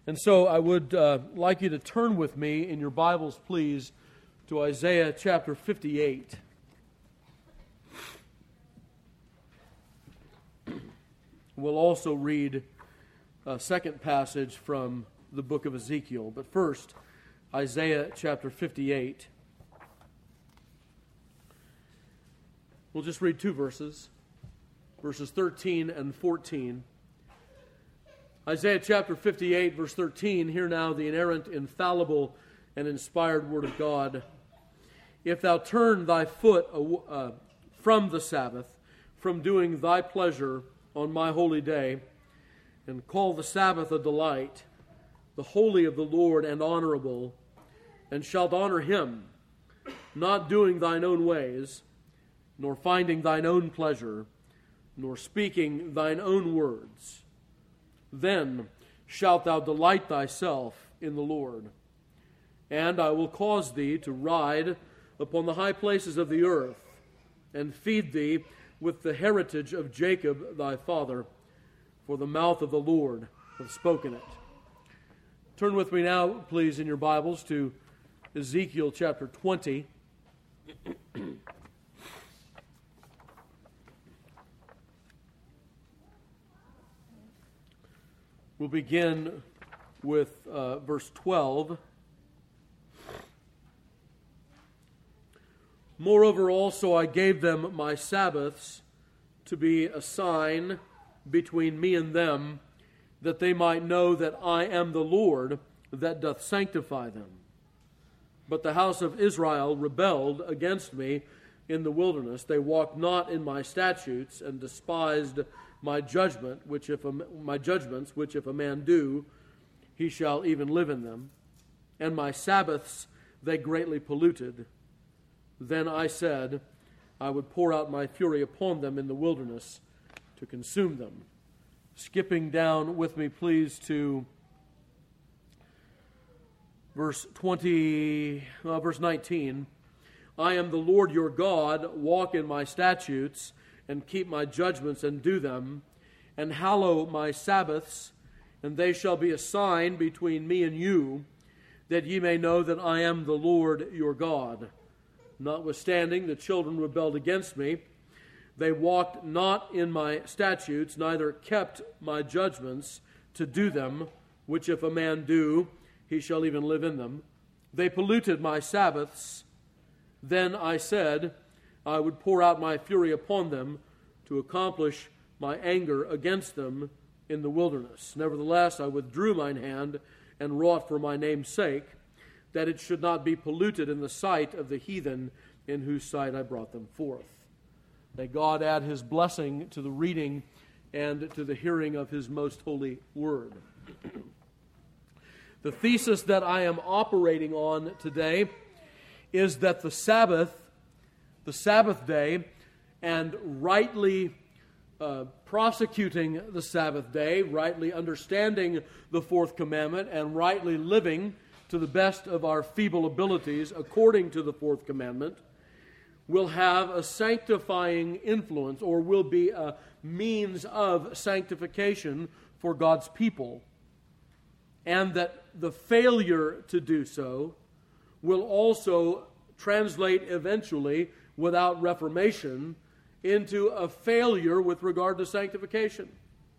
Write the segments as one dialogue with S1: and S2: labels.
S1: And so I would like you to turn with me in your Bibles, please, to Isaiah chapter 58. We'll also read a second passage from the book of Ezekiel. But first, Isaiah chapter 58. We'll just read two verses, verses 13 and 14. Isaiah chapter 58, verse 13, hear now the inerrant, infallible, and inspired word of God. If thou turn thy foot from the Sabbath, from doing thy pleasure on my holy day, and call the Sabbath a delight, the holy of the Lord and honorable, and shalt honor him, not doing thine own ways, nor finding thine own pleasure, nor speaking thine own words, then shalt thou delight thyself in the Lord. And I will cause thee to ride upon the high places of the earth, and feed thee with the heritage of Jacob thy father, for the mouth of the Lord hath spoken it. Turn with me now, please, in your Bibles to Ezekiel chapter 20. We'll begin with verse 12. Moreover also I gave them my Sabbaths to be a sign between me and them, that they might know that I am the Lord that doth sanctify them. But the house of Israel rebelled against me in the wilderness. They walked not in my statutes, and despised my judgments, which if a man do, he shall even live in them. And my Sabbaths they greatly polluted. Then I said, I would pour out my fury upon them in the wilderness to consume them. Skipping down with me, please, to verse 19. I am the Lord your God, walk in my statutes, and keep my judgments, and do them, and hallow my Sabbaths, and they shall be a sign between me and you, that ye may know that I am the Lord your God. Notwithstanding, the children rebelled against me. They walked not in my statutes, neither kept my judgments to do them, which if a man do, he shall even live in them. They polluted my Sabbaths. Then I said, I would pour out my fury upon them to accomplish my anger against them in the wilderness. Nevertheless, I withdrew mine hand and wrought for my name's sake, that it should not be polluted in the sight of the heathen in whose sight I brought them forth. May God add his blessing to the reading and to the hearing of his most holy word. The thesis that I am operating on today is that the Sabbath day, and rightly prosecuting the Sabbath day, rightly understanding the fourth commandment, and rightly living to the best of our feeble abilities according to the fourth commandment, will have a sanctifying influence, or will be a means of sanctification for God's people. And that the failure to do so will also translate eventually, without reformation, into a failure with regard to sanctification.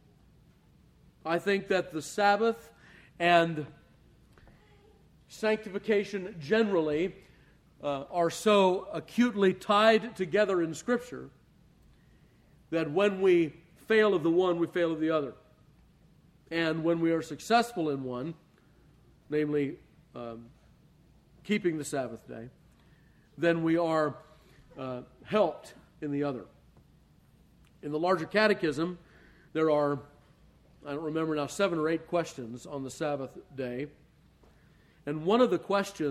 S1: I think that the Sabbath and sanctification generally are so acutely tied together in Scripture that when we fail of the one, we fail of the other. And when we are successful in one, namely keeping the Sabbath day, then we are helped in the other. In the larger catechism, there are, I don't remember now, 7 or 8 questions on the Sabbath day. And one of the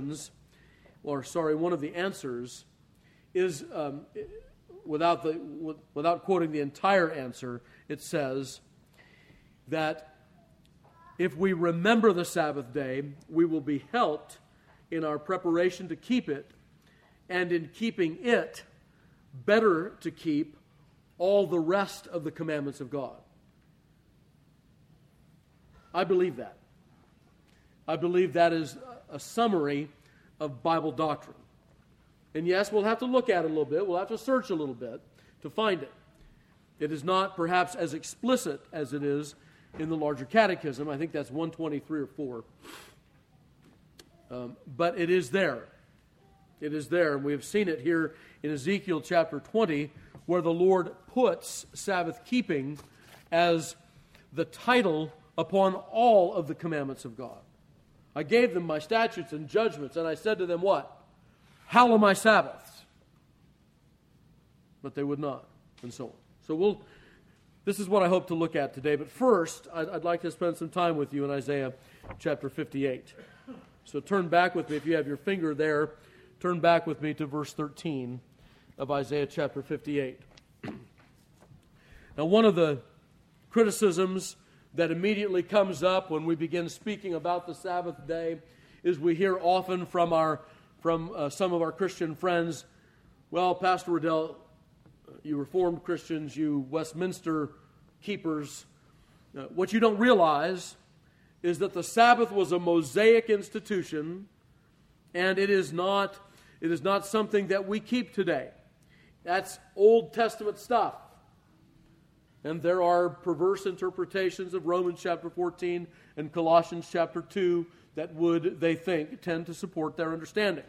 S1: answers is, without quoting the entire answer, it says that if we remember the Sabbath day, we will be helped in our preparation to keep it, and in keeping it, better to keep all the rest of the commandments of God. I believe that. I believe that is a summary of Bible doctrine. And yes, we'll have to look at it a little bit. We'll have to search a little bit to find it. It is not perhaps as explicit as it is in the larger catechism. I think that's 123 or 4. But it is there. It is there. And we have seen it here in Ezekiel chapter 20, where the Lord puts Sabbath keeping as the title upon all of the commandments of God. I gave them my statutes and judgments, and I said to them, what? Hallow my Sabbaths. But they would not, and so on. So this is what I hope to look at today. But first, I'd like to spend some time with you in Isaiah chapter 58. So turn back with me, if you have your finger there, turn back with me to verse 13 of Isaiah chapter 58. Now, one of the criticisms that immediately comes up when we begin speaking about the Sabbath day is we hear often from some of our Christian friends, well, Pastor Riddell, you Reformed Christians, you Westminster keepers, what you don't realize is that the Sabbath was a Mosaic institution, and it is not something that we keep today. That's Old Testament stuff. And there are perverse interpretations of Romans chapter 14 and Colossians chapter 2 that would, they think, tend to support their understanding.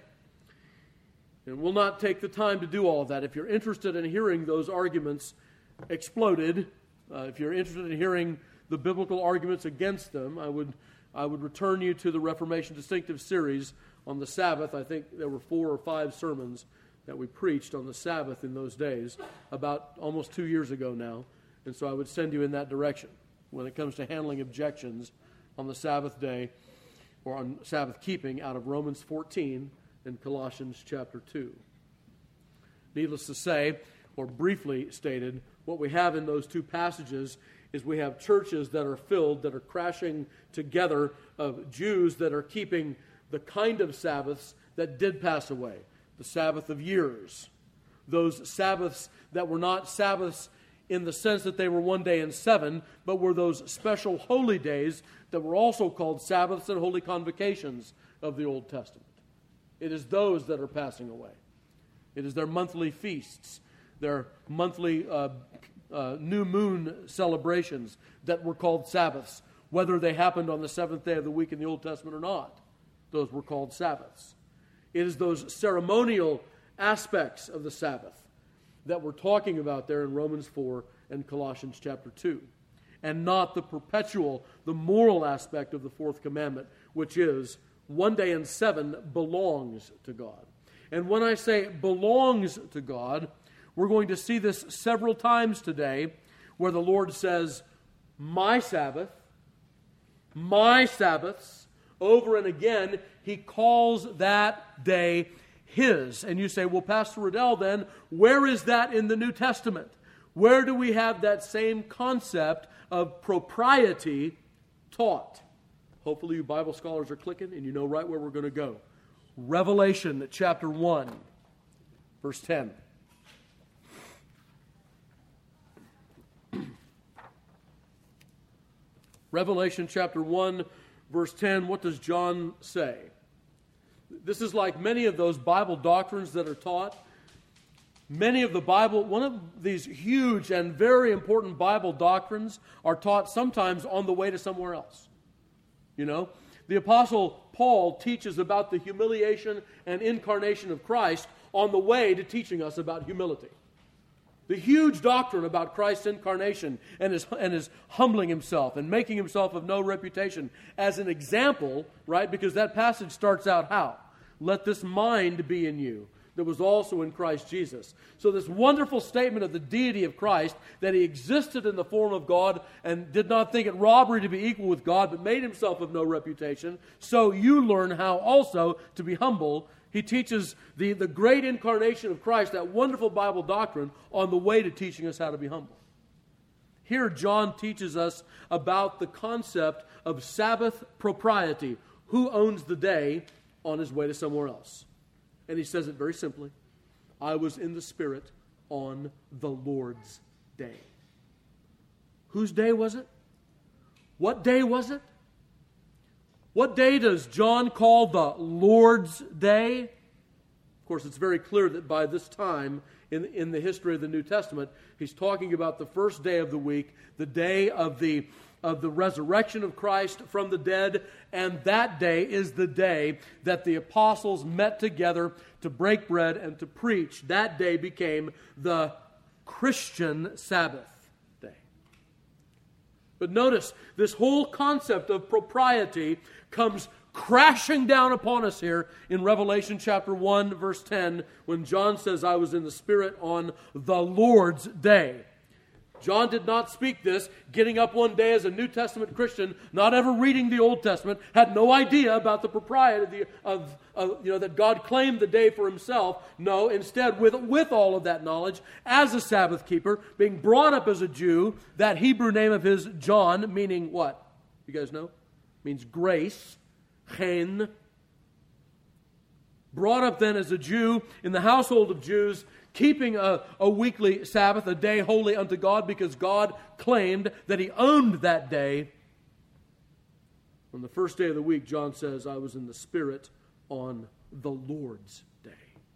S1: And we'll not take the time to do all of that. If you're interested in hearing those arguments exploded, if you're interested in hearing the biblical arguments against them, I would return you to the Reformation Distinctive series on the Sabbath. I think there were 4 or 5 sermons that we preached on the Sabbath in those days, about almost 2 years ago now. And so I would send you in that direction when it comes to handling objections on the Sabbath day or on Sabbath keeping out of Romans 14 and Colossians chapter 2. Needless to say, or briefly stated, what we have in those 2 passages is we have churches that are filled, that are crashing together, of Jews that are keeping the kind of Sabbaths that did pass away, the Sabbath of years, those Sabbaths that were not Sabbaths in the sense that they were 1 day in 7, but were those special holy days that were also called Sabbaths and holy convocations of the Old Testament. It is those that are passing away. It is their monthly feasts, their monthly new moon celebrations that were called Sabbaths, whether they happened on the 7th day of the week in the Old Testament or not. Those were called Sabbaths. It is those ceremonial aspects of the Sabbath that we're talking about there in Romans 4 and Colossians chapter 2, and not the perpetual, the moral aspect of the 4th commandment, which is 1 day in 7 belongs to God. And when I say belongs to God, we're going to see this several times today, where the Lord says, my Sabbath, my Sabbaths, over and again, He calls that day His. And you say, well, Pastor Riddell, then, where is that in the New Testament? Where do we have that same concept of propriety taught? Hopefully you Bible scholars are clicking and you know right where we're going to go. Revelation chapter 1, verse 10. Revelation chapter 1, verse 10, what does John say? This is like many of those Bible doctrines that are taught. Many of the Bible, one of these huge and very important Bible doctrines are taught sometimes on the way to somewhere else. You know, the Apostle Paul teaches about the humiliation and incarnation of Christ on the way to teaching us about humility. The huge doctrine about Christ's incarnation and his humbling Himself and making Himself of no reputation as an example, right? Because that passage starts out how? Let this mind be in you that was also in Christ Jesus. So this wonderful statement of the deity of Christ, that He existed in the form of God and did not think it robbery to be equal with God, but made Himself of no reputation. So you learn how also to be humble. He teaches the great incarnation of Christ, that wonderful Bible doctrine, on the way to teaching us how to be humble. Here John teaches us about the concept of Sabbath propriety. Who owns the day on his way to somewhere else? And he says it very simply. I was in the Spirit on the Lord's day. Whose day was it? What day was it? What day does John call the Lord's Day? Of course, it's very clear that by this time in the history of the New Testament, he's talking about the first day of the week, the day of the resurrection of Christ from the dead, and that day is the day that the apostles met together to break bread and to preach. That day became the Christian Sabbath day. But notice, this whole concept of propriety comes crashing down upon us here in Revelation chapter 1, verse 10, when John says, I was in the Spirit on the Lord's day. John did not speak this getting up one day as a New Testament Christian, not ever reading the Old Testament, had no idea about the propriety of that God claimed the day for himself. No, instead, with all of that knowledge, as a Sabbath keeper, being brought up as a Jew, that Hebrew name of his, John, meaning what? You guys know? Means grace, chen. Brought up then as a Jew in the household of Jews, keeping a weekly Sabbath, a day holy unto God, because God claimed that he owned that day. On the first day of the week, John says, I was in the Spirit on the Lord's day.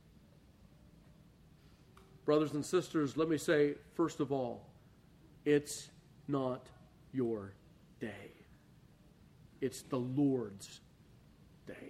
S1: Brothers and sisters, let me say, first of all, it's not your day. It's the Lord's day.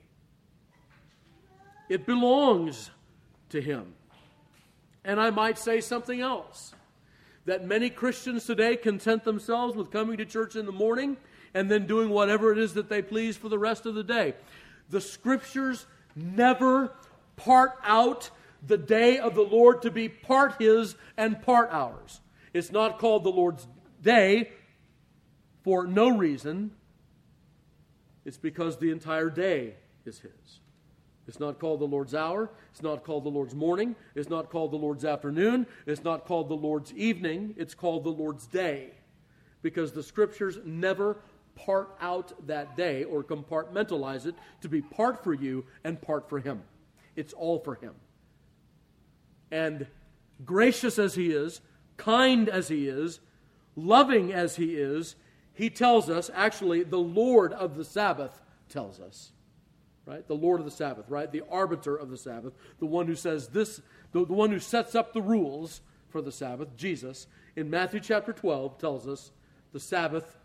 S1: It belongs to him. And I might say something else, that many Christians today content themselves with coming to church in the morning and then doing whatever it is that they please for the rest of the day. The Scriptures never part out the day of the Lord to be part his and part ours. It's not called the Lord's day for no reason. It's because the entire day is his. It's not called the Lord's hour. It's not called the Lord's morning. It's not called the Lord's afternoon. It's not called the Lord's evening. It's called the Lord's day. Because the Scriptures never part out that day or compartmentalize it to be part for you and part for him. It's all for him. And gracious as he is, kind as he is, loving as he is, he tells us, actually, the Lord of the Sabbath tells us. Right? The Lord of the Sabbath, right? The arbiter of the Sabbath, the one who says this, the one who sets up the rules for the Sabbath, Jesus, in Matthew chapter 12 tells us the Sabbath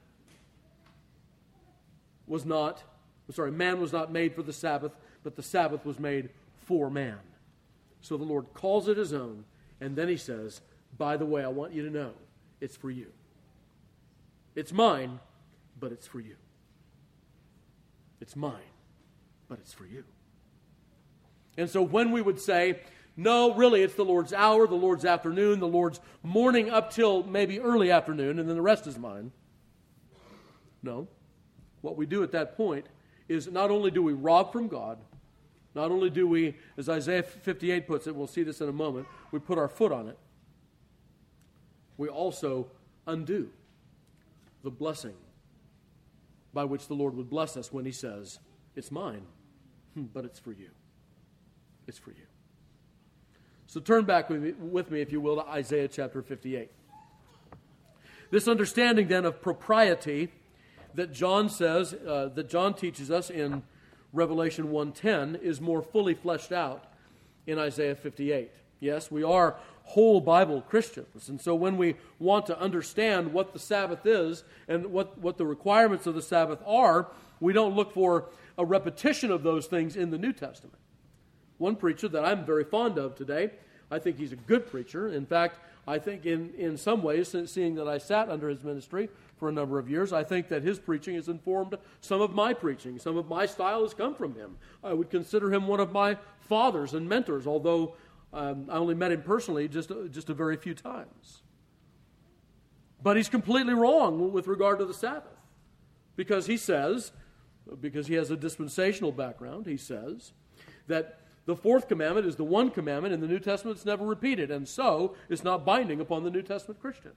S1: man was not made for the Sabbath, but the Sabbath was made for man. So the Lord calls it his own, and then he says, by the way, I want you to know, it's for you. It's mine, but it's for you. It's mine, but it's for you. And so when we would say, no, really, it's the Lord's hour, the Lord's afternoon, the Lord's morning up till maybe early afternoon, and then the rest is mine. No. What we do at that point is not only do we rob from God, not only do we, as Isaiah 58 puts it, we'll see this in a moment, we put our foot on it, we also undo the blessing by which the Lord would bless us when he says, it's mine, but it's for you. It's for you. So turn back with me, if you will, to Isaiah chapter 58. This understanding then of propriety that John says, that John teaches us in Revelation 1:10 is more fully fleshed out in Isaiah 58. Yes, we are whole Bible Christians. And so when we want to understand what the Sabbath is and what the requirements of the Sabbath are, we don't look for a repetition of those things in the New Testament. One preacher that I'm very fond of today, I think he's a good preacher. In fact, I think in some ways, seeing that I sat under his ministry for a number of years, I think that his preaching has informed some of my preaching. Some of my style has come from him. I would consider him one of my fathers and mentors, although I only met him personally just a very few times. But he's completely wrong with regard to the Sabbath. Because he says, because he has a dispensational background, he says that the fourth commandment is the one commandment in the New Testament that's never repeated, and so it's not binding upon the New Testament Christian.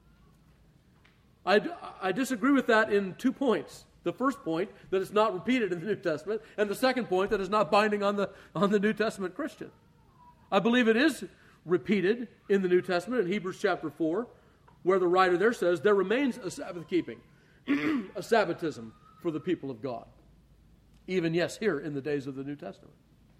S1: I disagree with that in 2 points. The first point, that it's not repeated in the New Testament, and the second point, that it's not binding on the New Testament Christian. I believe it is repeated in the New Testament in Hebrews chapter 4, where the writer there says there remains a Sabbath keeping, a Sabbatism for the people of God. Even, yes, here in the days of the New Testament.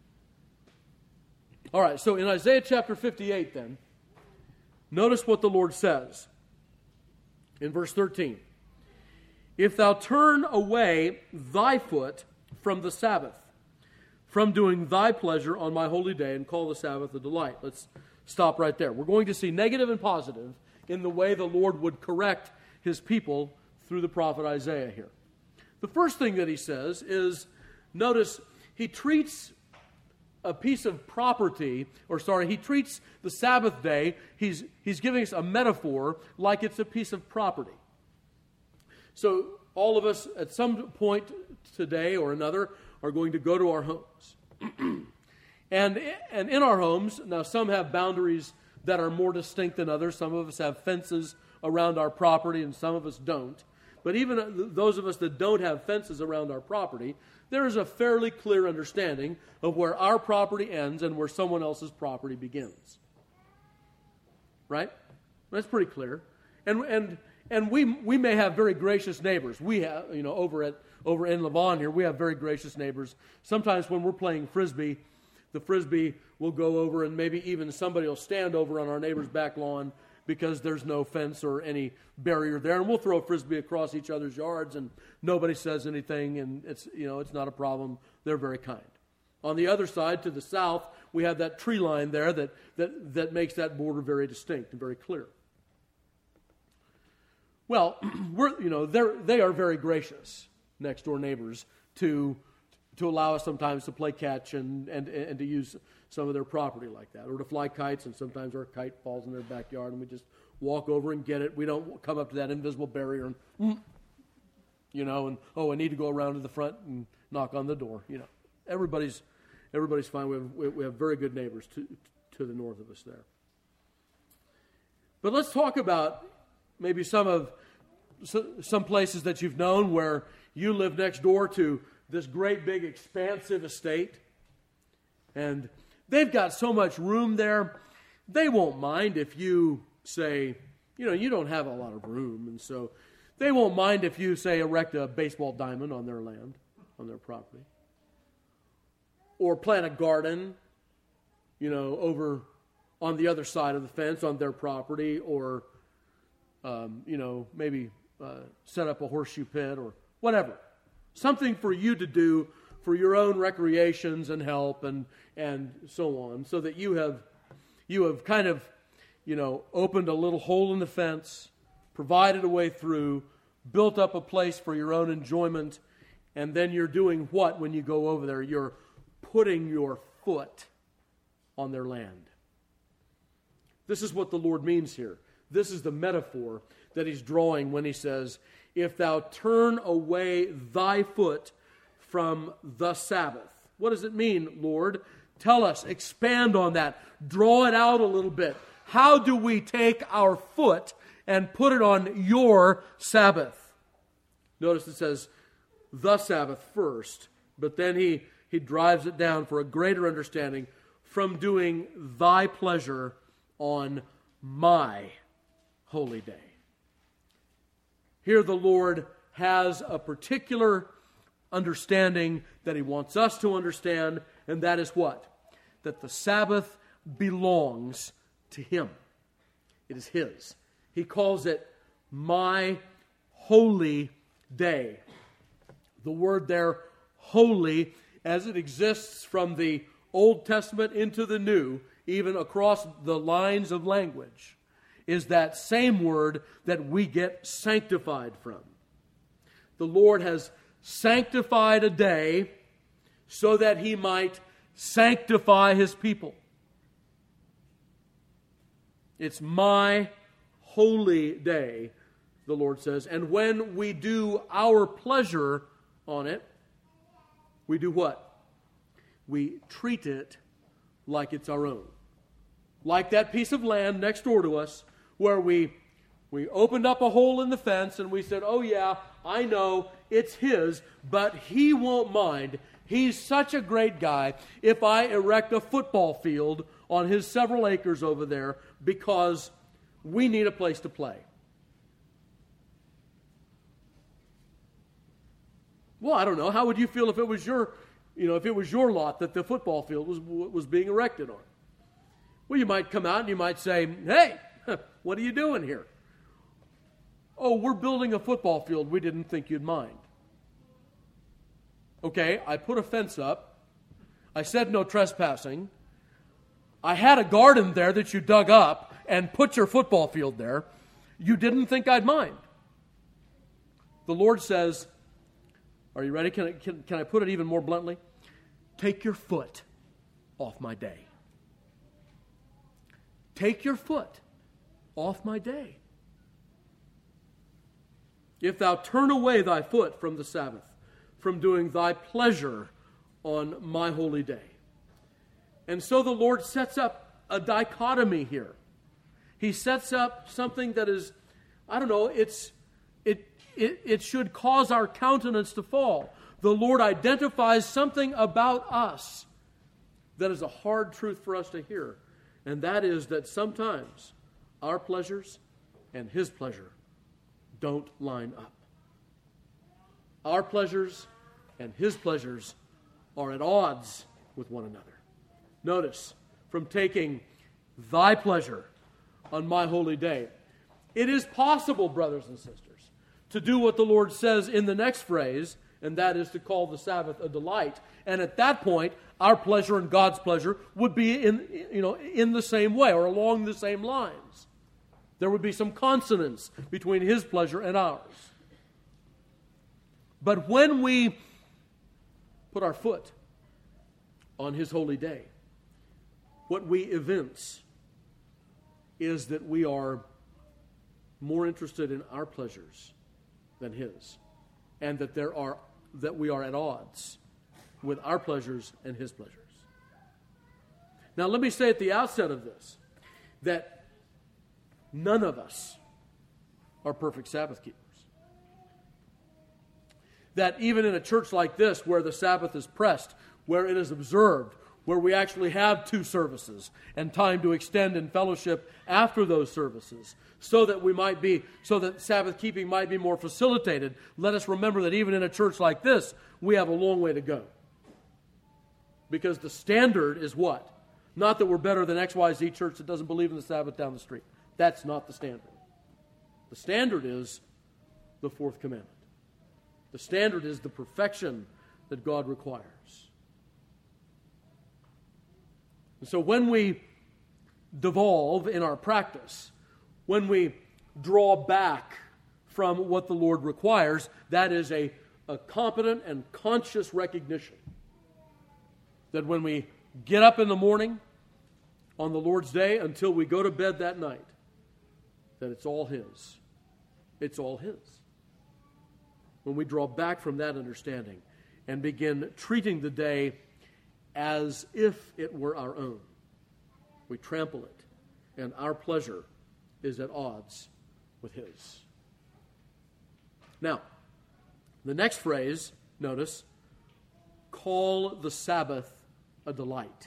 S1: All right, so in Isaiah chapter 58 then, notice what the Lord says in verse 13. If thou turn away thy foot from the Sabbath, from doing thy pleasure on my holy day, and call the Sabbath a delight. Let's stop right there. We're going to see negative and positive in the way the Lord would correct his people through the prophet Isaiah here. The first thing that he says is, notice, he treats a piece of property, he treats the Sabbath day, he's giving us a metaphor like it's a piece of property. So all of us at some point today or another are going to go to our homes. and in our homes, now some have boundaries that are more distinct than others. Some of us have fences around our property and some of us don't. But even those of us that don't have fences around our property, there is a fairly clear understanding of where our property ends and where someone else's property begins. Right? That's pretty clear. And we may have very gracious neighbors. We have, over in Lavon here, we have very gracious neighbors. Sometimes when we're playing Frisbee, the Frisbee will go over and maybe even somebody will stand over on our neighbor's back lawn because there's no fence or any barrier there. And we'll throw a Frisbee across each other's yards and nobody says anything and it's not a problem. They're very kind. On the other side, to the south, we have that tree line there that makes that border very distinct and very clear. Well, they are very gracious, next door neighbors, to allow us sometimes to play catch and to use some of their property like that, or to fly kites, and sometimes our kite falls in their backyard and we just walk over and get it. We don't come up to that invisible barrier and I need to go around to the front and knock on the door. Everybody's fine. We have very good neighbors to the north of us there. But let's talk about maybe some places that you've known where you live next door to this great big expansive estate. And they've got so much room there, they won't mind if you say, you don't have a lot of room. And so they won't mind if you, say, erect a baseball diamond on their land, on their property. Or plant a garden, over on the other side of the fence on their property, or maybe set up a horseshoe pit or whatever. Something for you to do for your own recreations and help and so on, so that you have kind of, opened a little hole in the fence, provided a way through, built up a place for your own enjoyment, and then you're doing what when you go over there? You're putting your foot on their land. This is what the Lord means here. This is the metaphor that he's drawing when he says, if thou turn away thy foot from the Sabbath. What does it mean, Lord? Tell us, expand on that. Draw it out a little bit. How do we take our foot and put it on your Sabbath? Notice it says the Sabbath first, but then he drives it down for a greater understanding, from doing thy pleasure on my holy day. Here the Lord has a particular understanding that he wants us to understand, and that is what? That the Sabbath belongs to him. It is his. He calls it my holy day. The word there, holy, as it exists from the Old Testament into the New, even across the lines of language, is that same word that we get sanctified from. The Lord has sanctified a day so that he might sanctify his people. It's my holy day, the Lord says. And when we do our pleasure on it, we do what? We treat it like it's our own. Like that piece of land next door to us, where we opened up a hole in the fence and we said, oh yeah, I know it's his, but he won't mind. He's such a great guy if I erect a football field on his several acres over there because we need a place to play. Well, I don't know. How would you feel if it was your lot that the football field was being erected on? Well, you might come out and you might say, hey, what are you doing here? Oh, we're building a football field. We didn't think you'd mind. Okay, I put a fence up. I said no trespassing. I had a garden there that you dug up and put your football field there. You didn't think I'd mind. The Lord says, are you ready? Can I put it even more bluntly? Take your foot off my day. Take your foot off my day. If thou turn away thy foot from the Sabbath, from doing thy pleasure on my holy day. And so the Lord sets up a dichotomy here. He sets up something that is, I don't know, it should cause our countenance to fall. The Lord identifies something about us that is a hard truth for us to hear. And that is that sometimes our pleasures and His pleasure don't line up. Our pleasures and His pleasures are at odds with one another. Notice, from taking thy pleasure on my holy day, it is possible, brothers and sisters, to do what the Lord says in the next phrase, and that is to call the Sabbath a delight. And at that point, our pleasure and God's pleasure would be in the same way or along the same lines. There would be some consonance between His pleasure and ours. But when we put our foot on His holy day, what we evince is that we are more interested in our pleasures than His, and that we are at odds with our pleasures and His pleasures. Now, let me say at the outset of this that none of us are perfect Sabbath keepers. That even in a church like this, where the Sabbath is pressed, where it is observed, where we actually have 2 services and time to extend in fellowship after those services, so that Sabbath keeping might be more facilitated, let us remember that even in a church like this, we have a long way to go. Because the standard is what? Not that we're better than XYZ church that doesn't believe in the Sabbath down the street. That's not the standard. The standard is the 4th commandment. The standard is the perfection that God requires. And so when we devolve in our practice, when we draw back from what the Lord requires, that is a competent and conscious recognition that when we get up in the morning on the Lord's day until we go to bed that night, that it's all His. It's all His. When we draw back from that understanding and begin treating the day as if it were our own, we trample it, and our pleasure is at odds with His. Now, the next phrase, notice, call the Sabbath a delight.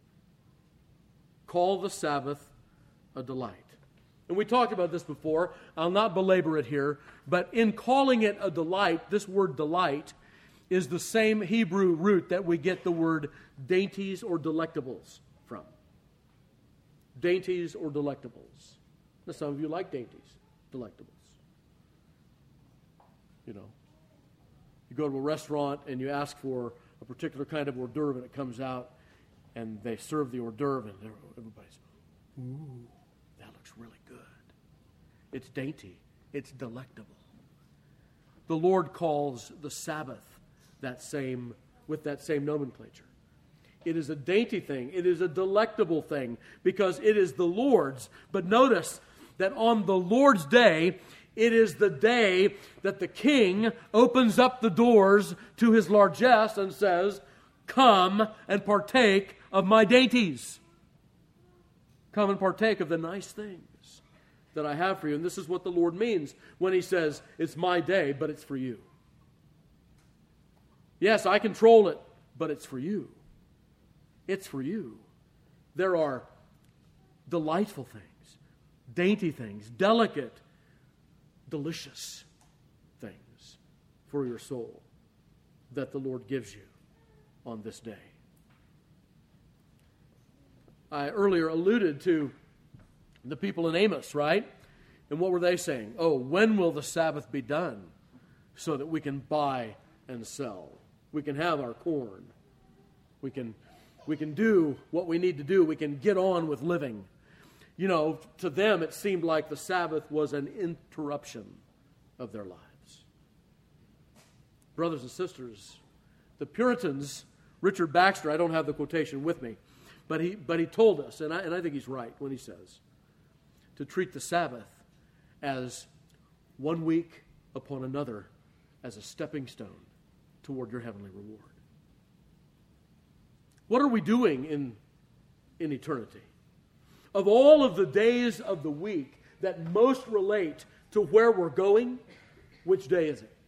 S1: Call the Sabbath a delight. And we talked about this before. I'll not belabor it here, but in calling it a delight, this word delight is the same Hebrew root that we get the word dainties or delectables from. Dainties or delectables. Now, some of you like dainties, delectables. You know, you go to a restaurant and you ask for a particular kind of hors d'oeuvre and it comes out and they serve the hors d'oeuvre and everybody's, ooh, that looks really good. It's dainty. It's delectable. The Lord calls the Sabbath with that same nomenclature. It is a dainty thing. It is a delectable thing because it is the Lord's. But notice that on the Lord's day, it is the day that the king opens up the doors to his largesse and says, come and partake of my dainties. Come and partake of the nice things that I have for you. And this is what the Lord means when He says, it's my day, but it's for you. Yes, I control it, but it's for you. It's for you. There are delightful things, dainty things, delicate, delicious things for your soul. that the Lord gives you on this day. I earlier alluded to the people in Amos, right? And what were they saying? Oh, when will the Sabbath be done so that we can buy and sell? We can have our corn. We can do what we need to do. We can get on with living. You know, to them it seemed like the Sabbath was an interruption of their lives. Brothers and sisters, the Puritans, Richard Baxter, I don't have the quotation with me, but he told us, and I think he's right when he says, to treat the Sabbath as one week upon another as a stepping stone toward your heavenly reward. What are we doing in eternity? Of all of the days of the week that most relate to where we're going, which day is it?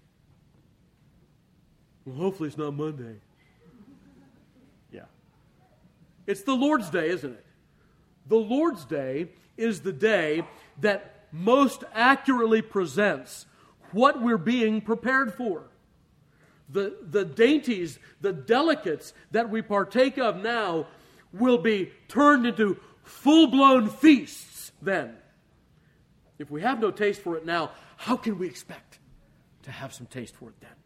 S1: Well, hopefully it's not Monday. Yeah. It's the Lord's Day, isn't it? The Lord's Day is the day that most accurately presents what we're being prepared for. The dainties, the delicates that we partake of now will be turned into full-blown feasts then. If we have no taste for it now, how can we expect to have some taste for it then?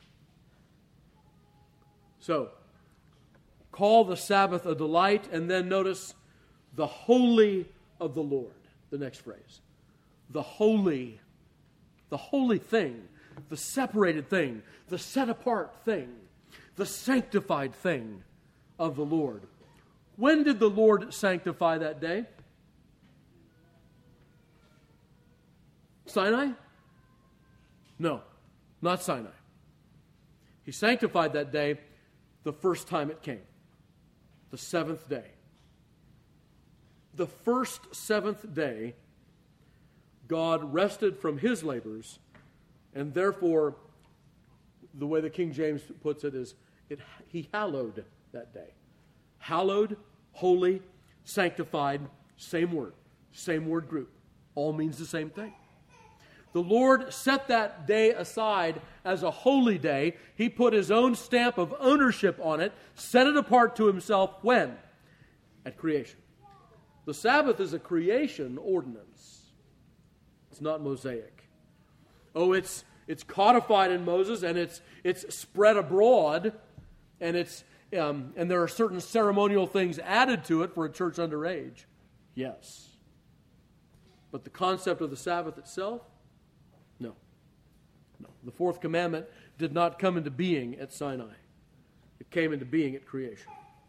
S1: So, call the Sabbath a delight, and then notice the holy of the Lord, the next phrase. The holy thing, the separated thing, the set-apart thing, the sanctified thing of the Lord. When did the Lord sanctify that day? Sinai? No, not Sinai. He sanctified that day the first time it came, the seventh day. The first seventh day, God rested from his labors, and therefore, the way the King James puts it is, he hallowed that day. Hallowed, holy, sanctified, same word group. All means the same thing. The Lord set that day aside as a holy day. He put his own stamp of ownership on it, set it apart to himself when? At creation. The Sabbath is a creation ordinance. It's not Mosaic. Oh, it's codified in Moses, and it's spread abroad, and and there are certain ceremonial things added to it for a church underage. Yes. But the concept of the Sabbath itself? No. The fourth commandment did not come into being at Sinai. It came into being at creation.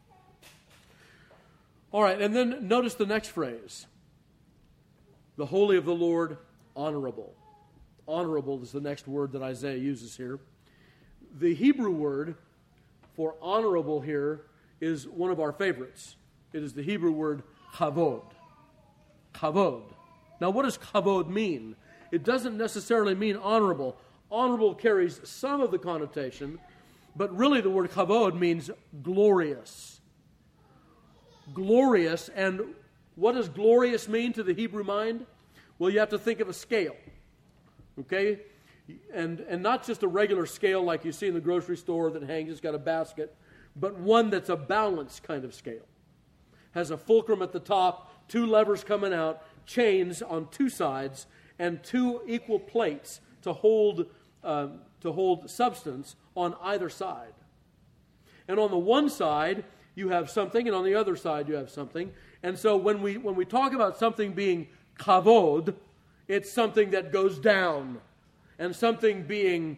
S1: All right, and then notice the next phrase. The holy of the Lord, honorable. Honorable is the next word that Isaiah uses here. The Hebrew word for honorable here is one of our favorites. It is the Hebrew word kavod. Kavod. Now, what does kavod mean? It doesn't necessarily mean honorable. Honorable carries some of the connotation, but really the word kavod means glorious. Glorious, and what does glorious mean to the Hebrew mind? Well, you have to think of a scale. Okay? And not just a regular scale like you see in the grocery store that hangs, it's got a basket, but one that's a balanced kind of scale. Has a fulcrum at the top, two levers coming out, chains on two sides, and two equal plates to hold substance on either side. And on the one side, you have something, and on the other side, you have something. And so when we talk about something being kavod, it's something that goes down. And something being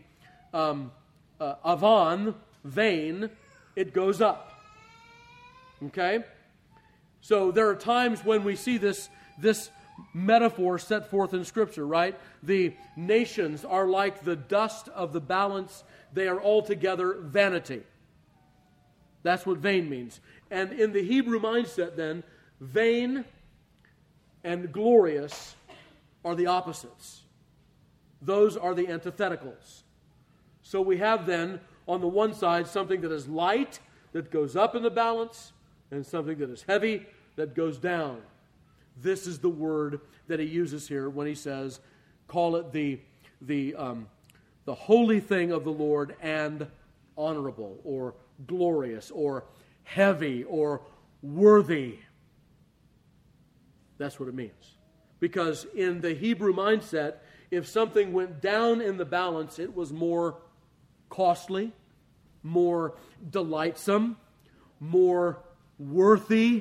S1: avan, vain, it goes up. Okay? So there are times when we see this metaphor set forth in Scripture, right? The nations are like the dust of the balance. They are altogether vanity. That's what vain means. And in the Hebrew mindset then, vain and glorious are the opposites. Those are the antitheticals. So we have then, on the one side, something that is light, that goes up in the balance, and something that is heavy, that goes down. This is the word that he uses here when he says, call it the holy thing of the Lord and honorable or glorious or heavy or worthy. That's what it means. Because in the Hebrew mindset, if something went down in the balance, it was more costly, more delightsome, more worthy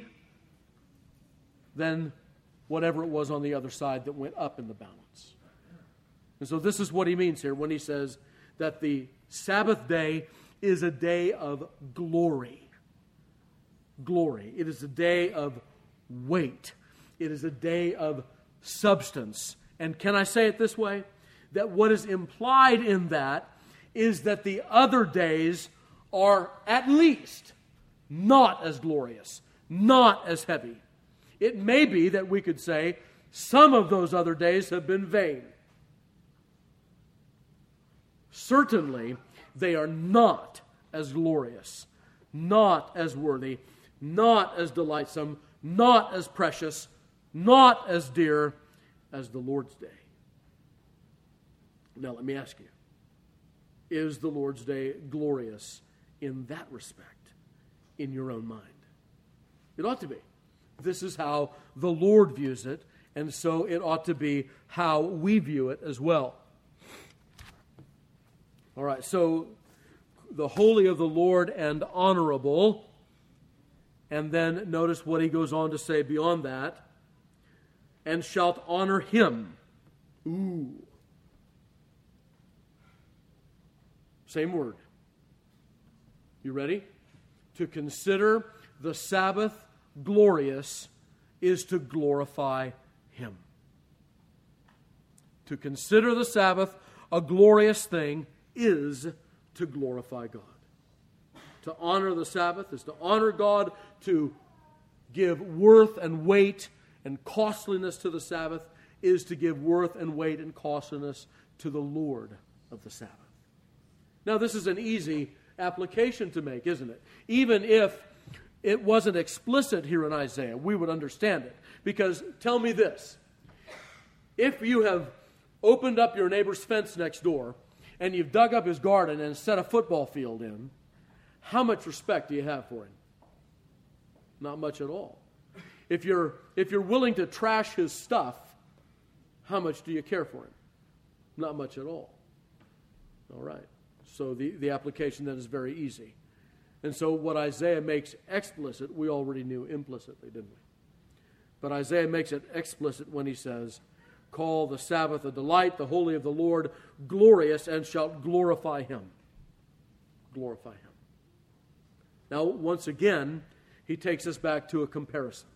S1: than whatever it was on the other side that went up in the balance. And so this is what he means here when he says that the Sabbath day is a day of glory. Glory. It is a day of weight. It is a day of substance. And can I say it this way? That what is implied in that is that the other days are at least not as glorious, not as heavy. It may be that we could say some of those other days have been vain. Certainly, they are not as glorious, not as worthy, not as delightsome, not as precious, not as dear as the Lord's day. Now, let me ask you, is the Lord's day glorious in that respect in your own mind? It ought to be. This is how the Lord views it, and so it ought to be how we view it as well. All right, so the holy of the Lord and honorable, and then notice what he goes on to say beyond that, and shalt honor him. Ooh. Same word. You ready? To consider the Sabbath glorious is to glorify him. To consider the Sabbath a glorious thing is to glorify God. To honor the Sabbath is to honor God, to give worth and weight and costliness to the Sabbath is to give worth and weight and costliness to the Lord of the Sabbath. Now, this is an easy application to make, isn't it? Even if it wasn't explicit here in Isaiah, we would understand it. Because tell me this, if you have opened up your neighbor's fence next door and you've dug up his garden and set a football field in, how much respect do you have for him? Not much at all. If you're willing to trash his stuff, how much do you care for him? Not much at all. All right. So the application then is very easy. And so what Isaiah makes explicit, we already knew implicitly, didn't we? But Isaiah makes it explicit when he says, call the Sabbath a delight, the holy of the Lord glorious, and shalt glorify him. Glorify him. Now, once again, he takes us back to a comparison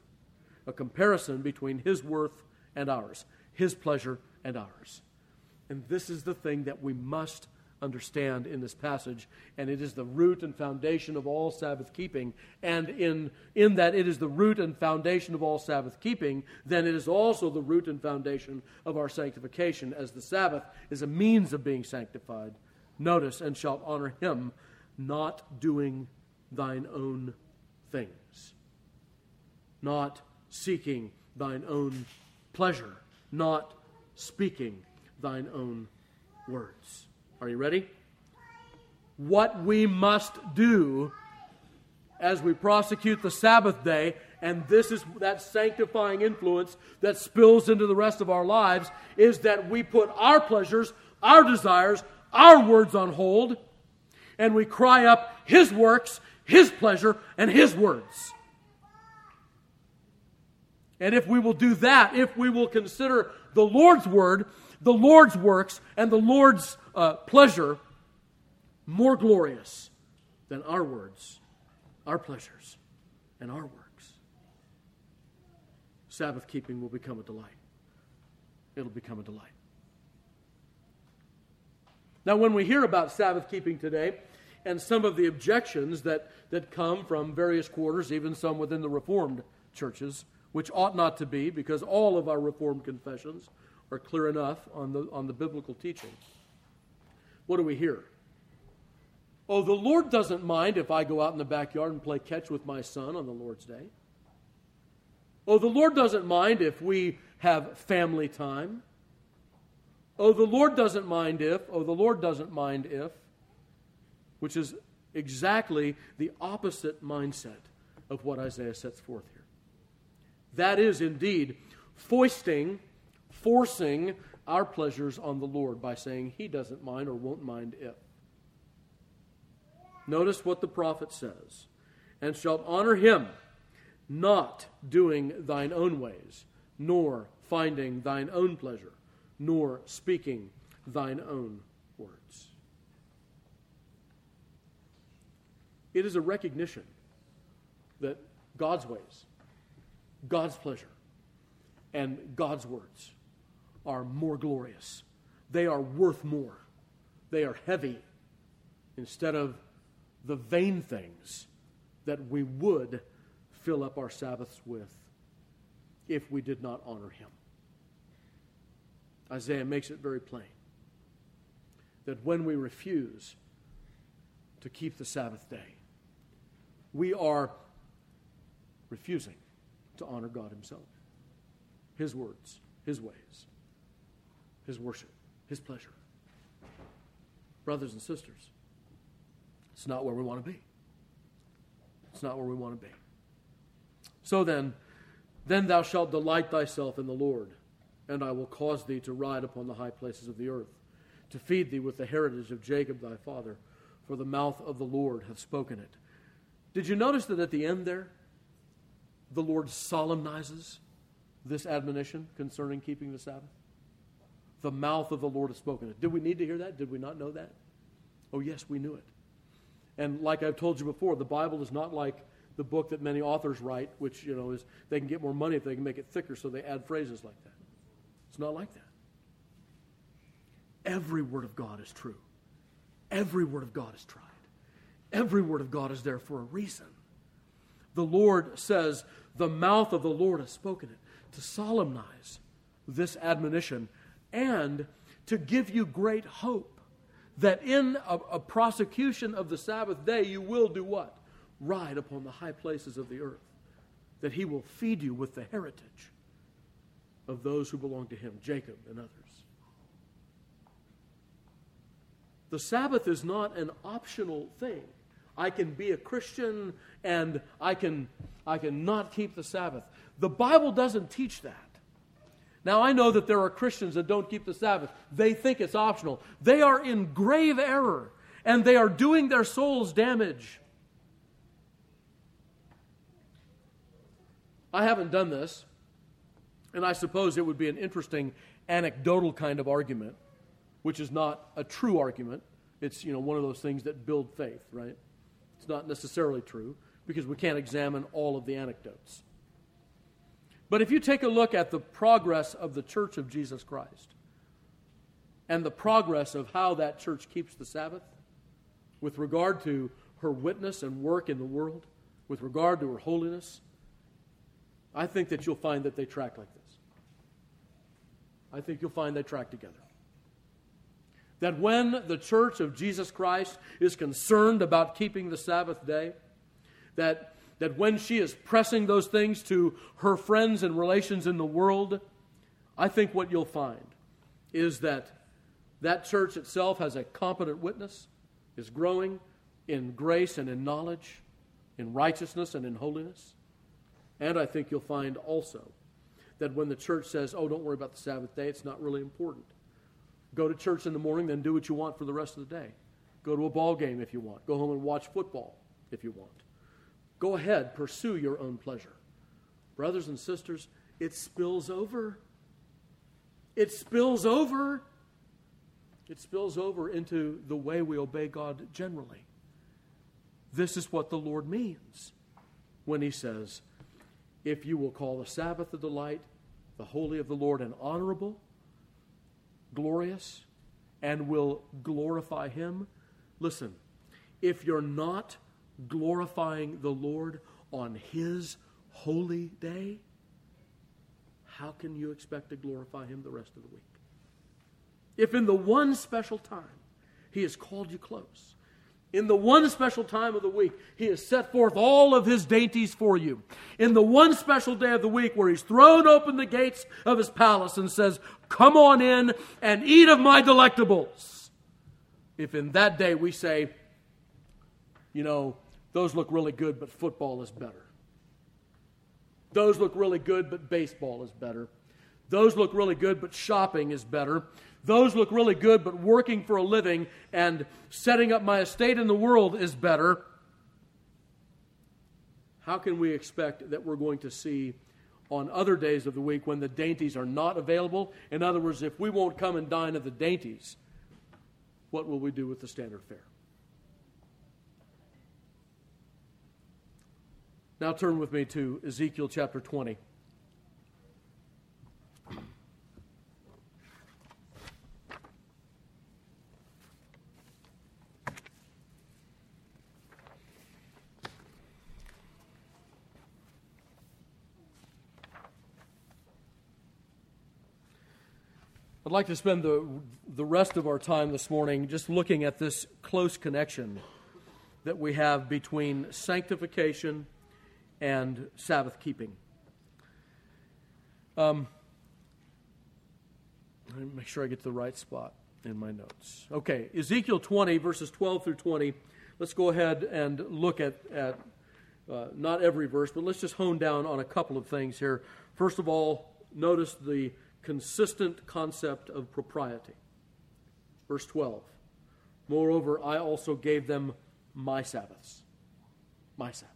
S1: between his worth and ours, his pleasure and ours. And this is the thing that we must understand in this passage, and it is the root and foundation of all Sabbath keeping. And in that it is the root and foundation of all Sabbath keeping, then it is also the root and foundation of our sanctification, as the Sabbath is a means of being sanctified. Notice, and shalt honor him, not doing thine own things, not seeking thine own pleasure, not speaking thine own words. Are you ready? What we must do as we prosecute the Sabbath day, and this is that sanctifying influence that spills into the rest of our lives, is that we put our pleasures, our desires, our words on hold, and we cry up his works, his pleasure, and his words. And if we will do that, if we will consider the Lord's word, the Lord's works, and the Lord's pleasure more glorious than our words, our pleasures, and our works, Sabbath keeping will become a delight. It'll become a delight. Now, when we hear about Sabbath keeping today, and some of the objections that come from various quarters, even some within the Reformed churches, which ought not to be, because all of our Reformed confessions are clear enough on the biblical teaching. What do we hear? Oh, the Lord doesn't mind if I go out in the backyard and play catch with my son on the Lord's day. Oh, the Lord doesn't mind if we have family time. Oh, the Lord doesn't mind if, which is exactly the opposite mindset of what Isaiah sets forth here. That is indeed forcing our pleasures on the Lord by saying He doesn't mind or won't mind if. Notice what the prophet says. And shalt honor Him, not doing thine own ways, nor finding thine own pleasure, nor speaking thine own words. It is a recognition that God's ways, God's pleasure, and God's words are more glorious. They are worth more. They are heavy instead of the vain things that we would fill up our Sabbaths with if we did not honor Him. Isaiah makes it very plain that when we refuse to keep the Sabbath day, we are refusing to honor God Himself, His words, His ways, His worship, His pleasure. Brothers and sisters, it's not where we want to be. It's not where we want to be. So then thou shalt delight thyself in the Lord, and I will cause thee to ride upon the high places of the earth, to feed thee with the heritage of Jacob thy father, for the mouth of the Lord hath spoken it. Did you notice that at the end there, the Lord solemnizes this admonition concerning keeping the Sabbath? The mouth of the Lord has spoken it. Did we need to hear that? Did we not know that? Oh, yes, we knew it. And like I've told you before, the Bible is not like the book that many authors write, which, is they can get more money if they can make it thicker, so they add phrases like that. It's not like that. Every word of God is true. Every word of God is tried. Every word of God is there for a reason. The Lord says, the mouth of the Lord has spoken it, to solemnize this admonition and to give you great hope that in a prosecution of the Sabbath day you will do what? Ride upon the high places of the earth. That He will feed you with the heritage of those who belong to Him, Jacob and others. The Sabbath is not an optional thing. I can be a Christian and I can not keep the Sabbath. The Bible doesn't teach that. Now, I know that there are Christians that don't keep the Sabbath. They think it's optional. They are in grave error, and they are doing their souls damage. I haven't done this, and I suppose it would be an interesting anecdotal kind of argument, which is not a true argument. It's, one of those things that build faith, right? It's not necessarily true, because we can't examine all of the anecdotes. But if you take a look at the progress of the Church of Jesus Christ and the progress of how that church keeps the Sabbath with regard to her witness and work in the world, with regard to her holiness, I think that you'll find that they track like this. I think you'll find they track together. That when the Church of Jesus Christ is concerned about keeping the Sabbath day, that when she is pressing those things to her friends and relations in the world, I think what you'll find is that church itself has a competent witness, is growing in grace and in knowledge, in righteousness and in holiness. And I think you'll find also that when the church says, oh, don't worry about the Sabbath day, it's not really important. Go to church in the morning, then do what you want for the rest of the day. Go to a ball game if you want. Go home and watch football if you want. Go ahead, pursue your own pleasure. Brothers and sisters, it spills over. It spills over. It spills over into the way we obey God generally. This is what the Lord means when He says, if you will call the Sabbath a delight, the holy of the Lord an honorable, glorious, and will glorify Him. Listen, if you're not glorifying the Lord on His holy day, how can you expect to glorify Him the rest of the week? If in the one special time He has called you close, in the one special time of the week He has set forth all of His dainties for you, in the one special day of the week where He's thrown open the gates of His palace and says, come on in and eat of my delectables. If in that day we say, those look really good, but football is better. Those look really good, but baseball is better. Those look really good, but shopping is better. Those look really good, but working for a living and setting up my estate in the world is better. How can we expect that we're going to see on other days of the week when the dainties are not available? In other words, if we won't come and dine at the dainties, what will we do with the standard fare? Now turn with me to Ezekiel chapter 20. I'd like to spend the rest of our time this morning just looking at this close connection that we have between sanctification and Sabbath keeping. Let me make sure I get to the right spot in my notes. Okay, Ezekiel 20, verses 12 through 20. Let's go ahead and look at not every verse, but let's just hone down on a couple of things here. First of all, notice the consistent concept of propriety. Verse 12. Moreover, I also gave them my Sabbaths. My Sabbaths.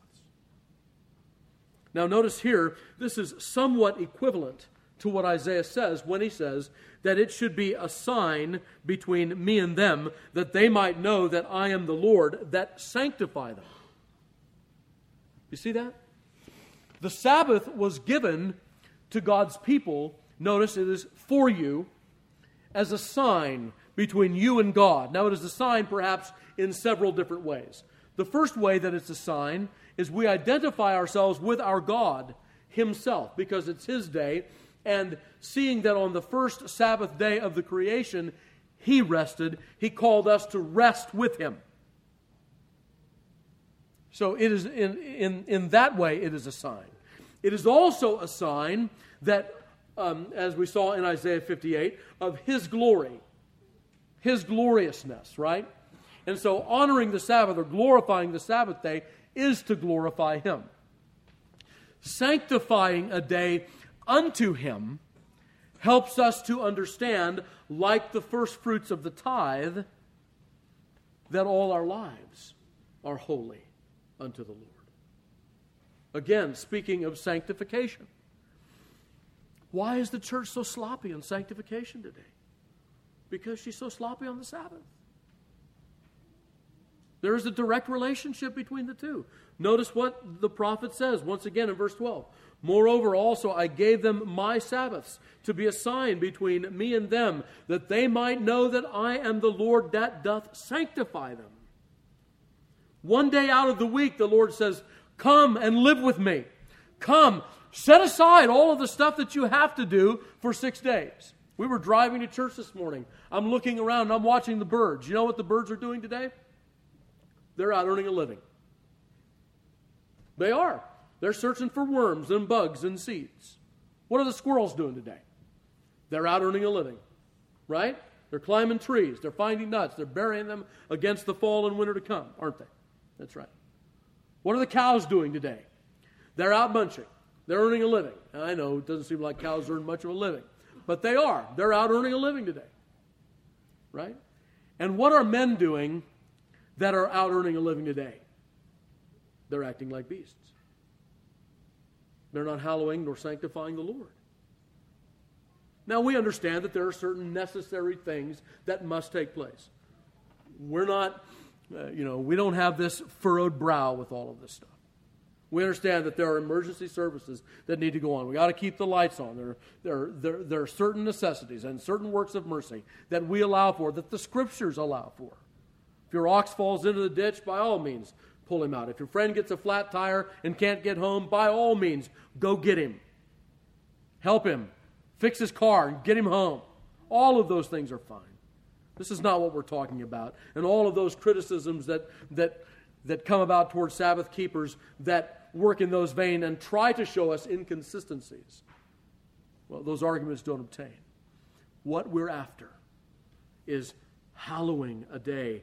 S1: Now notice here, this is somewhat equivalent to what Isaiah says when he says that it should be a sign between me and them, that they might know that I am the Lord that sanctify them. You see that? The Sabbath was given to God's people. Notice it is for you as a sign between you and God. Now it is a sign perhaps in several different ways. The first way that it's a sign is we identify ourselves with our God Himself because it's His day, and seeing that on the first Sabbath day of the creation He rested, He called us to rest with Him. So it is in that way it is a sign. It is also a sign that as we saw in Isaiah 58, of His glory, His gloriousness, right? And so honoring the Sabbath or glorifying the Sabbath day is to glorify Him. Sanctifying a day unto Him helps us to understand, like the first fruits of the tithe, that all our lives are holy unto the Lord. Again, speaking of sanctification. Why is the church so sloppy on sanctification today? Because she's so sloppy on the Sabbath. There is a direct relationship between the two. Notice what the prophet says, once again in verse 12. Moreover, also I gave them my Sabbaths to be a sign between me and them, that they might know that I am the Lord that doth sanctify them. One day out of the week, the Lord says, come and live with me. Come, set aside all of the stuff that you have to do for 6 days. We were driving to church this morning. I'm looking around and I'm watching the birds. You know what the birds are doing today? They're out earning a living. They are. They're searching for worms and bugs and seeds. What are the squirrels doing today? They're out earning a living. Right? They're climbing trees. They're finding nuts. They're burying them against the fall and winter to come, aren't they? That's right. What are the cows doing today? They're out munching. They're earning a living. I know it doesn't seem like cows earn much of a living, but they are. They're out earning a living today. Right? And what are men doing that are out earning a living today? They're acting like beasts. They're not hallowing nor sanctifying the Lord. Now we understand that there are certain necessary things that must take place. We're not, we don't have this furrowed brow with all of this stuff. We understand that there are emergency services that need to go on. We got to keep the lights on. There are certain necessities and certain works of mercy that we allow for, that the Scriptures allow for. If your ox falls into the ditch, by all means, pull him out. If your friend gets a flat tire and can't get home, by all means, go get him. Help him. Fix his car and get him home. All of those things are fine. This is not what we're talking about. And all of those criticisms that come about towards Sabbath keepers that work in those vein and try to show us inconsistencies, well, those arguments don't obtain. What we're after is hallowing a day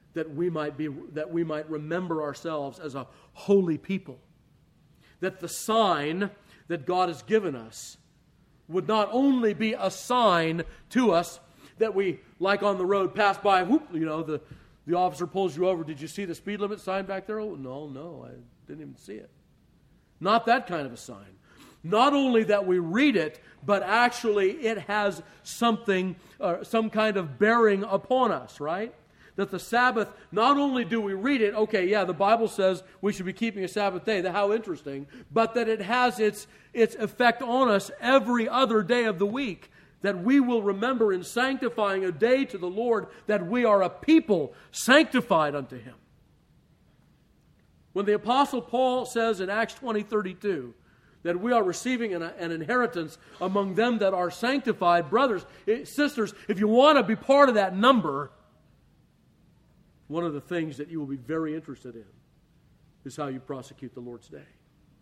S1: that we might remember ourselves as a holy people. That the sign that God has given us would not only be a sign to us that we, like on the road, pass by, whoop, the officer pulls you over. Did you see the speed limit sign back there? Oh, no, I didn't even see it. Not that kind of a sign. Not only that we read it, but actually it has something, some kind of bearing upon us, right? That the Sabbath, not only do we read it, okay, yeah, the Bible says we should be keeping a Sabbath day, how interesting, but that it has its effect on us every other day of the week, that we will remember in sanctifying a day to the Lord that we are a people sanctified unto Him. When the Apostle Paul says in Acts 20:32 that we are receiving an inheritance among them that are sanctified, brothers, sisters, if you want to be part of that number, one of the things that you will be very interested in is how you prosecute the Lord's day.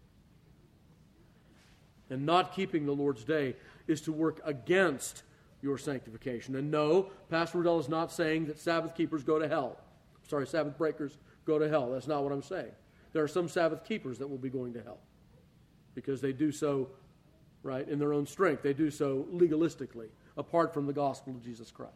S1: And not keeping the Lord's day is to work against your sanctification. And no, Pastor Riddell is not saying that Sabbath keepers go to hell. Sabbath breakers go to hell. That's not what I'm saying. There are some Sabbath keepers that will be going to hell because they do so, right, in their own strength. They do so legalistically, apart from the gospel of Jesus Christ.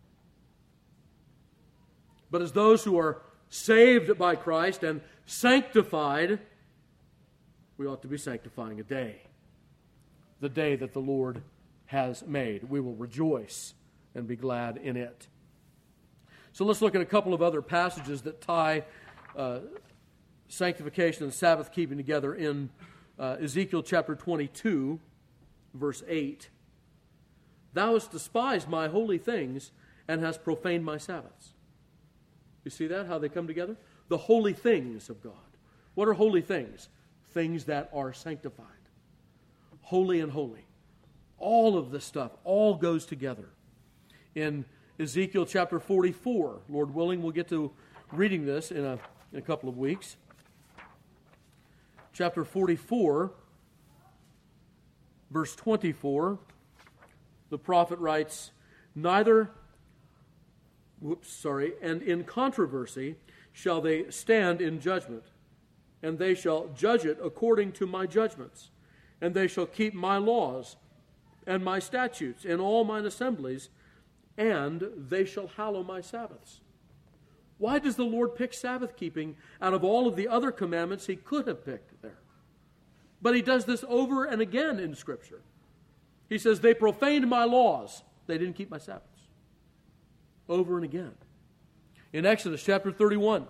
S1: But as those who are saved by Christ and sanctified, we ought to be sanctifying a day. The day that the Lord has made. We will rejoice and be glad in it. So let's look at a couple of other passages that tie sanctification and Sabbath keeping together in Ezekiel chapter 22, verse 8. Thou hast despised my holy things and hast profaned my Sabbaths. You see that, how they come together? The holy things of God. What are holy things? Things that are sanctified. Holy and holy. All of this stuff all goes together. In Ezekiel chapter 44, Lord willing, we'll get to reading this in a couple of weeks. Chapter 44, verse 24, the prophet writes, and in controversy shall they stand in judgment, and they shall judge it according to my judgments, and they shall keep my laws and my statutes in all mine assemblies, and they shall hallow my Sabbaths. Why does the Lord pick Sabbath keeping out of all of the other commandments He could have picked there? But He does this over and again in Scripture. He says, they profaned my laws. They didn't keep my Sabbaths. Over and again. In Exodus chapter 31.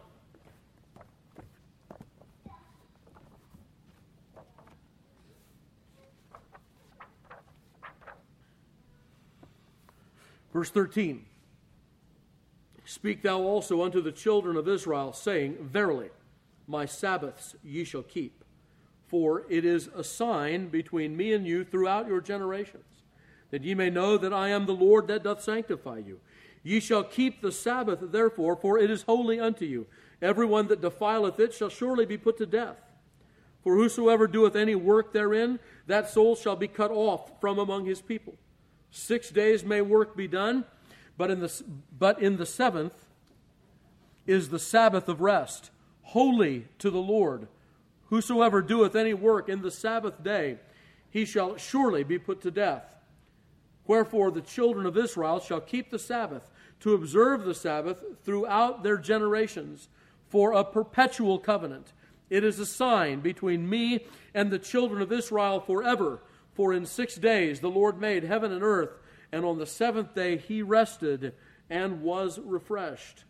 S1: Verse 13. Speak thou also unto the children of Israel, saying, Verily, my Sabbaths ye shall keep, for it is a sign between me and you throughout your generations, that ye may know that I am the Lord that doth sanctify you. Ye shall keep the Sabbath, therefore, for it is holy unto you. Every one that defileth it shall surely be put to death. For whosoever doeth any work therein, that soul shall be cut off from among his people. 6 days may work be done, but in the seventh is the Sabbath of rest, holy to the Lord. Whosoever doeth any work in the Sabbath day, he shall surely be put to death. Wherefore the children of Israel shall keep the Sabbath, to observe the Sabbath throughout their generations, for a perpetual covenant. It is a sign between me and the children of Israel forever. For in 6 days the Lord made heaven and earth, and on the seventh day He rested and was refreshed.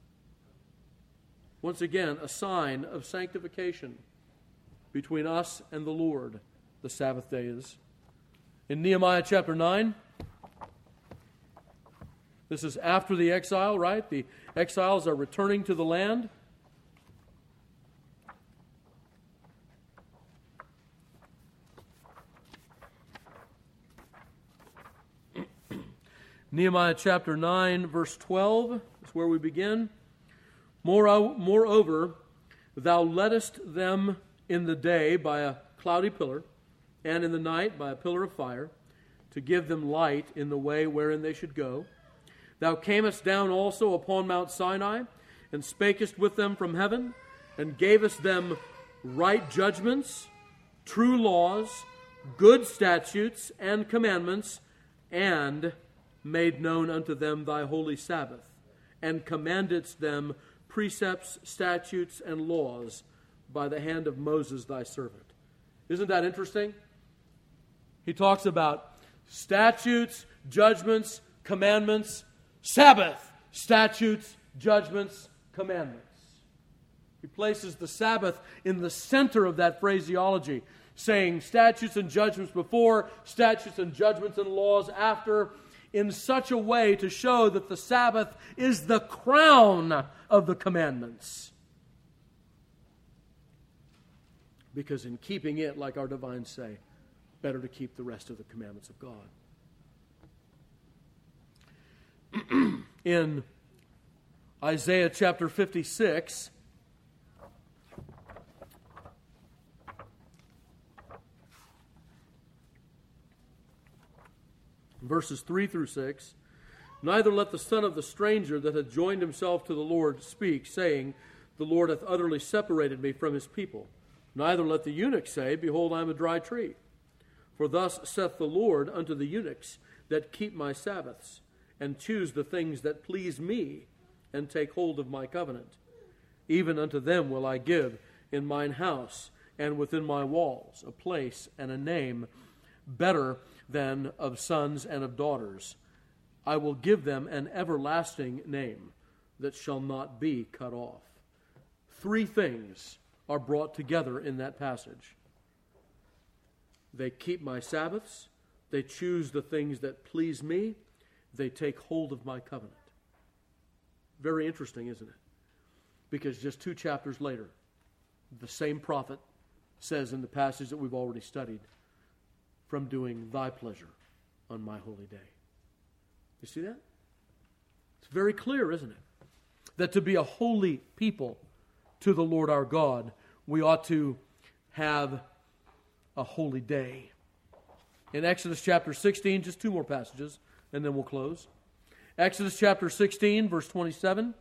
S1: Once again, a sign of sanctification between us and the Lord, the Sabbath day is. In Nehemiah chapter 9, this is after the exile, right? The exiles are returning to the land. Nehemiah chapter 9, verse 12 is where we begin. Moreover, thou leddest them in the day by a cloudy pillar, and in the night by a pillar of fire, to give them light in the way wherein they should go. Thou camest down also upon Mount Sinai, and spakest with them from heaven, and gavest them right judgments, true laws, good statutes and commandments, and made known unto them thy holy Sabbath, and commandedst them precepts, statutes, and laws by the hand of Moses thy servant. Isn't that interesting? He talks about statutes, judgments, commandments, Sabbath, statutes, judgments, commandments. He places the Sabbath in the center of that phraseology, saying statutes and judgments before, statutes and judgments and laws after, in such a way to show that the Sabbath is the crown of the commandments. Because in keeping it, like our divines say, better to keep the rest of the commandments of God. In Isaiah chapter 56, verses 3 through 6, neither let the son of the stranger that hath joined himself to the Lord speak, saying, the Lord hath utterly separated me from his people. Neither let the eunuch say, behold, I am a dry tree. For thus saith the Lord unto the eunuchs that keep my Sabbaths, and choose the things that please me, and take hold of my covenant. Even unto them will I give in mine house and within my walls a place and a name better than of sons and of daughters. I will give them an everlasting name that shall not be cut off. Three things are brought together in that passage. They keep my Sabbaths, they choose the things that please me, they take hold of my covenant. Very interesting, isn't it? Because just 2 chapters later, the same prophet says in the passage that we've already studied, from doing thy pleasure on my holy day. You see that? It's very clear, isn't it? That to be a holy people to the Lord our God, we ought to have a holy day. In Exodus chapter 16, just 2 more passages, and then we'll close. Exodus chapter 16, verse 27.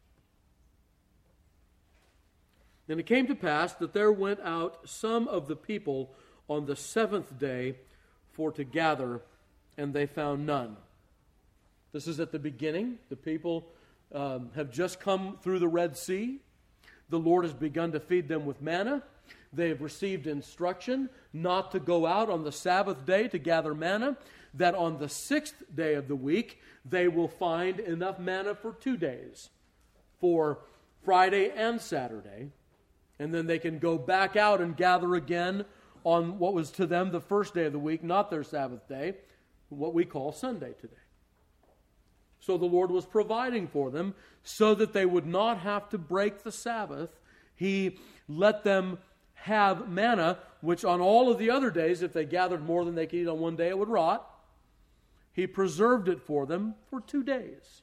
S1: And it came to pass that there went out some of the people on the 7th day for to gather, and they found none. This is at the beginning. The people have just come through the Red Sea. The Lord has begun to feed them with manna. They have received instruction not to go out on the Sabbath day to gather manna, that on the 6th day of the week they will find enough manna for 2 days, for Friday and Saturday, and then they can go back out and gather again on what was to them the first day of the week, not their Sabbath day, what we call Sunday today. So the Lord was providing for them so that they would not have to break the Sabbath. He let them have manna, which on all of the other days, if they gathered more than they could eat on one day, it would rot. He preserved it for them for 2 days.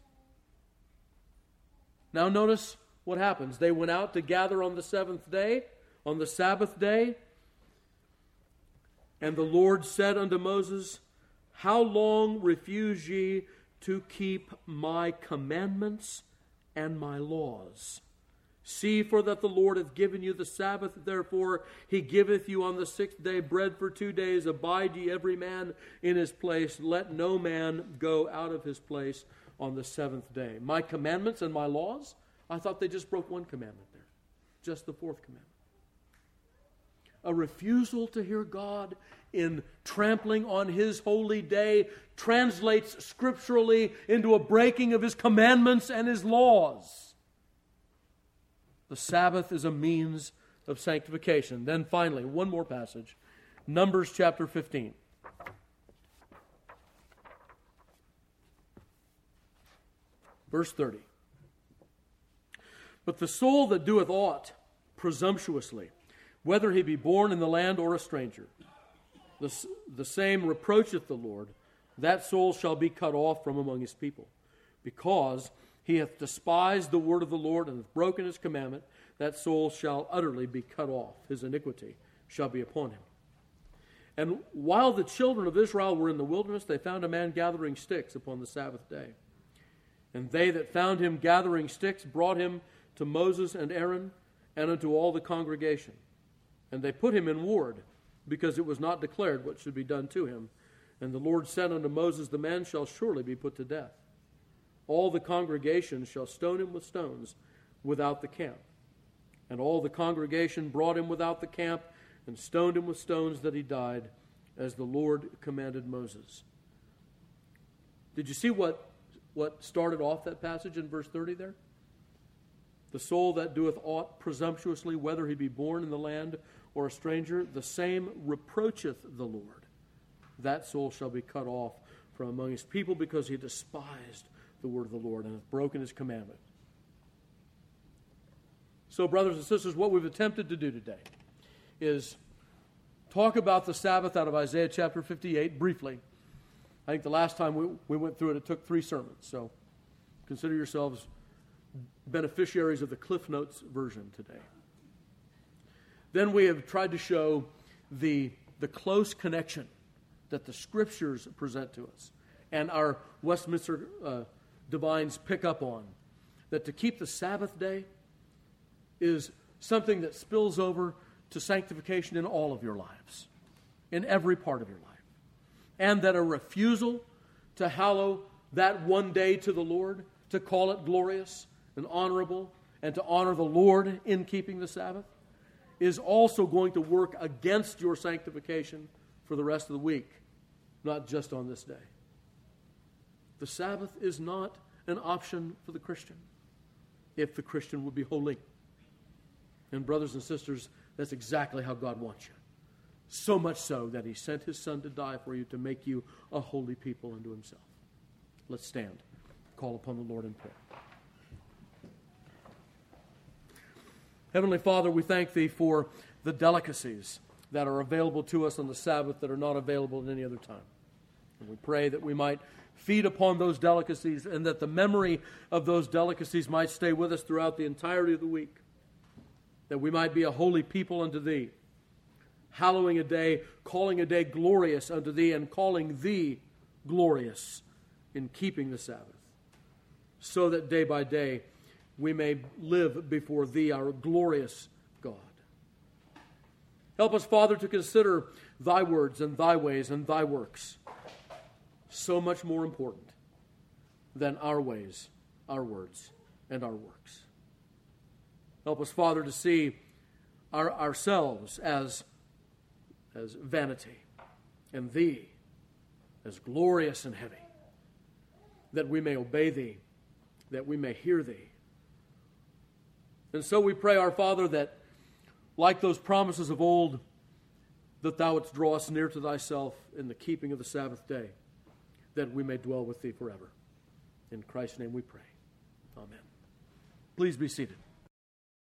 S1: Now notice what happens. They went out to gather on the 7th day, on the Sabbath day. And the Lord said unto Moses, how long refuse ye to keep my commandments and my laws? See, for that the Lord hath given you the Sabbath, therefore he giveth you on the 6th day bread for 2 days. Abide ye every man in his place. Let no man go out of his place on the 7th day. My commandments and my laws? I thought they just broke one commandment there. Just the 4th commandment. A refusal to hear God in trampling on his holy day translates scripturally into a breaking of his commandments and his laws. The Sabbath is a means of sanctification. Then finally, one more passage. Numbers chapter 15. Verse 30. But the soul that doeth aught presumptuously, whether he be born in the land or a stranger, the same reproacheth the Lord, that soul shall be cut off from among his people. Because he hath despised the word of the Lord and hath broken his commandment, that soul shall utterly be cut off. His iniquity shall be upon him. And while the children of Israel were in the wilderness, they found a man gathering sticks upon the Sabbath day. And they that found him gathering sticks brought him to Moses and Aaron and unto all the congregation. And they put him in ward, because it was not declared what should be done to him. And the Lord said unto Moses, the man shall surely be put to death. All the congregation shall stone him with stones without the camp. And all the congregation brought him without the camp, and stoned him with stones that he died, as the Lord commanded Moses. Did you see what started off that passage in verse 30 there? The soul that doeth aught presumptuously, whether he be born in the land or a stranger, the same reproacheth the Lord. That soul shall be cut off from among his people, because he despised the word of the Lord and hath broken his commandment. So, brothers and sisters, what we've attempted to do today is talk about the Sabbath out of Isaiah chapter 58 briefly. I think the last time we went through it, it took 3 sermons. So consider yourselves beneficiaries of the Cliff Notes version today. Then we have tried to show the close connection that the Scriptures present to us and our Westminster divines pick up on, that to keep the Sabbath day is something that spills over to sanctification in all of your lives, in every part of your life. And that a refusal to hallow that one day to the Lord, to call it glorious and honorable, and to honor the Lord in keeping the Sabbath, is also going to work against your sanctification for the rest of the week, not just on this day. The Sabbath is not an option for the Christian, if the Christian would be holy. And brothers and sisters, that's exactly how God wants you. So much so that He sent His Son to die for you, to make you a holy people unto Himself. Let's stand. Call upon the Lord in prayer. Heavenly Father, we thank Thee for the delicacies that are available to us on the Sabbath that are not available at any other time. And we pray that we might feed upon those delicacies, and that the memory of those delicacies might stay with us throughout the entirety of the week. That we might be a holy people unto Thee, hallowing a day, calling a day glorious unto Thee, and calling Thee glorious in keeping the Sabbath, so that day by day we may live before Thee, our glorious God. Help us, Father, to consider Thy words and Thy ways and Thy works so much more important than our ways, our words, and our works. Help us, Father, to see ourselves as vanity, and Thee as glorious and heavy, that we may obey Thee, that we may hear Thee. And so we pray, our Father, that like those promises of old, that Thou wouldst draw us near to Thyself in the keeping of the Sabbath day, that we may dwell with Thee forever. In Christ's name we pray. Amen. Please be seated.